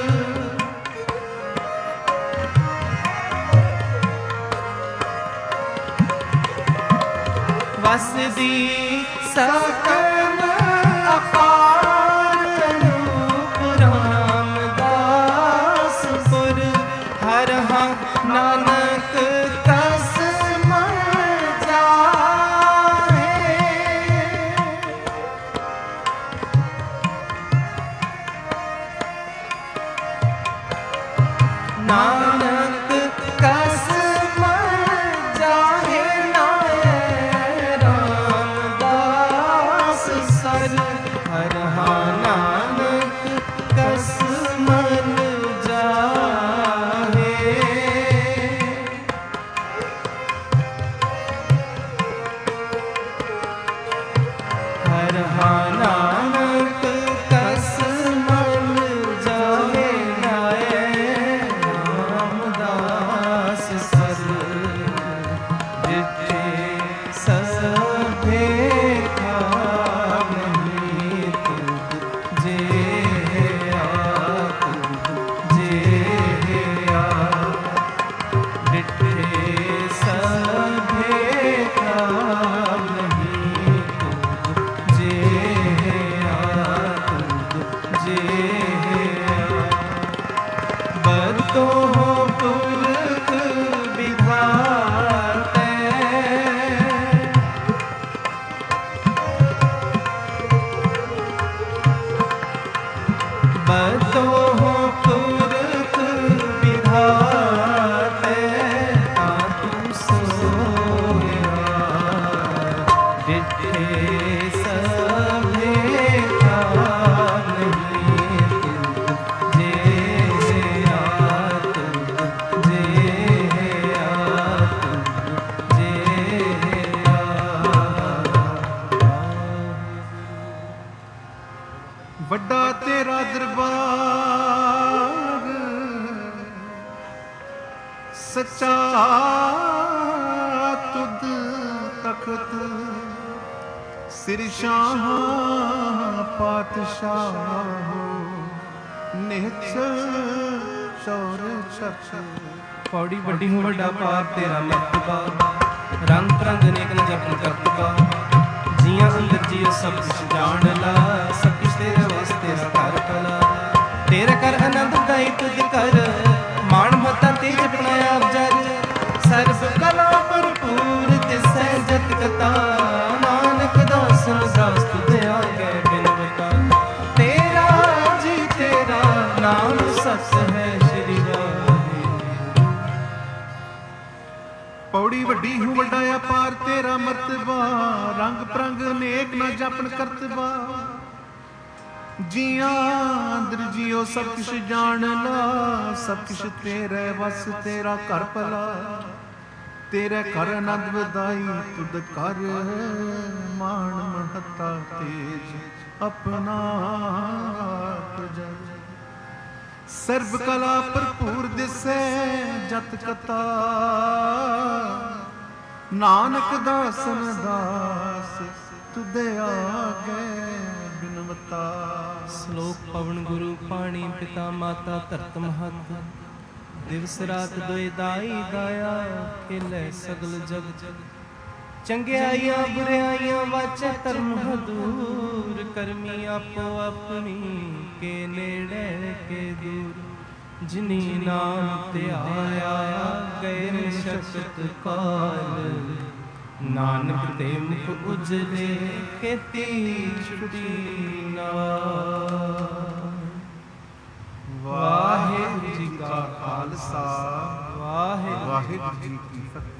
S1: वसदी सगन अपार, रूप रामदास सुर। हर नानक कस मर जाहे, नानक कस मर जाहे, हर नानक कस मर जाहे। हर नानक कस मर जाहे, बतो हो पुरख विधाते बतो हो पुरख विधाते तातु सोया डिठे सभे का
S2: ਵੱਡਾ ਤੇਰਾ ਦਰਬਾਰ ਸੱਚਾ ਤੁਧ ਤਖਤ ਸਿਰ ਸ਼ਾਹ ਪਾਤਸ਼ਾਹ ਨਿਹਚ ਚੌਰ ਛਛ
S1: ਪੌੜੀ ਵੱਡੀ ਹੋ ਵੱਡਾ ਪਾਰ ਤੇਰਾ ਮਰਤਬਾ ਰੰਗ ਰੰਗ ਅਨੇਕ ਨ ਜਪਨ ਕਰਤਬਾ ਜੀਆਂ ਅੰਦਰ ਜੀਓ ਸਭ ਕੁਛ ਜਾਣ ਲਾ ਸਭ ਕੁਛ ਤੇਰੇ ਵਾਸਤੇ ਕਰ ਭਲਾ ਤੇਰੇ ਕਰ ਆਨੰਦ ਦਾਈ ਤੁਧ ਕਰ ਮਾਣ ਮਤਾ ਤੇ ਜਪਣਾ ਆਪ ਜਜ ਸਰਬ ਕਲਾ ਭਰਪੂਰ ਤਿਸੈ ਜਤ ਕਤਾ ਨਾਨਕ ਦਾਸਨ ਦਾਸ ਤੁਧ ਆਗੇ ਬਿਨਵਤਾ ਤੇਰਾ ਜੀ ਤੇਰਾ ਨਾਮ ਸਤ ਹੈ ਸ਼੍ਰੀ ਵਾਹਿਗੁਰੂ
S2: ਪੌੜੀ ਵੱਡੀ ਹੂੰ ਵੱਡਾ ਅਪਾਰ ਤੇਰਾ ਮਰਤਬਾ ਰੰਗ ਪ੍ਰੰਗ ਅਨੇਕ ਨਾ ਜਪਨ ਕਰਤਬਾ ਜੀਆਂ ਅੰਦਰ ਜੀਓ ਸਭ ਕੁਛ ਜਾਣ ਲਾ ਸਭ ਕੁਛ ਤੇਰੇ ਵਸ ਤੇਰਾ ਘਰ ਭਲਾ ਤੇਰੇ ਘਰ ਆਨੰਦ ਵਧਾਈ ਤੁਧ ਕਰ ਮਾਣ ਮਹਤਾ ਤੇਜ ਆਪਣਾ ਤੁਜੈ ਸਰਬ ਕਲਾ ਭਰਪੂਰ ਦਿਸੈ ਜਤ ਕਤਾ ਨਾਨਕ ਦਾਸਨ ਦਾਸ ਤੁਧ ਆਗੇ ਬਿਨਵਤਾ
S1: ਸ਼ਲੋਕ ਪਵਨ ਗੁਰੂ ਪਾਣੀ ਪਿਤਾ ਮਾਤਾ ਧਰਤ ਮਹਤ ਦਿਵਸ ਰਾਤ ਦੋਇ ਦਾਈ ਦਾਇਆ ਖੇਲੇ ਸਗਲ ਜਗ ਚੰਗਿਆਈਆਂ ਬੁਰਿਆਈਆਂ ਵਾਚੈ ਧਰਮ ਹਦੂਰ ਕਰਮੀ ਆਪੋ ਆਪਣੀ ਕੇ ਨੇੜੇ ਕੇ ਦੂਰ ਜਿਨੀ ਨਾਮ ਧਿਆਇਆ ਗਏ ਸ਼ਕਤ ਕਾਲ ਨਾਨਕ ਤੇ ਮੁਖ ਉਜਲੇ ਖੇਤੀ ਛੁਟੀ ਨਾਮ
S2: ਵਾਹਿਗੁਰੂ ਜੀ ਕਾ ਖਾਲਸਾ
S1: ਵਾਹਿਗੁਰੂ
S2: ਵਾਹਿਗੁਰੂ ਜੀ ਕੀ ਫਤਿਹ।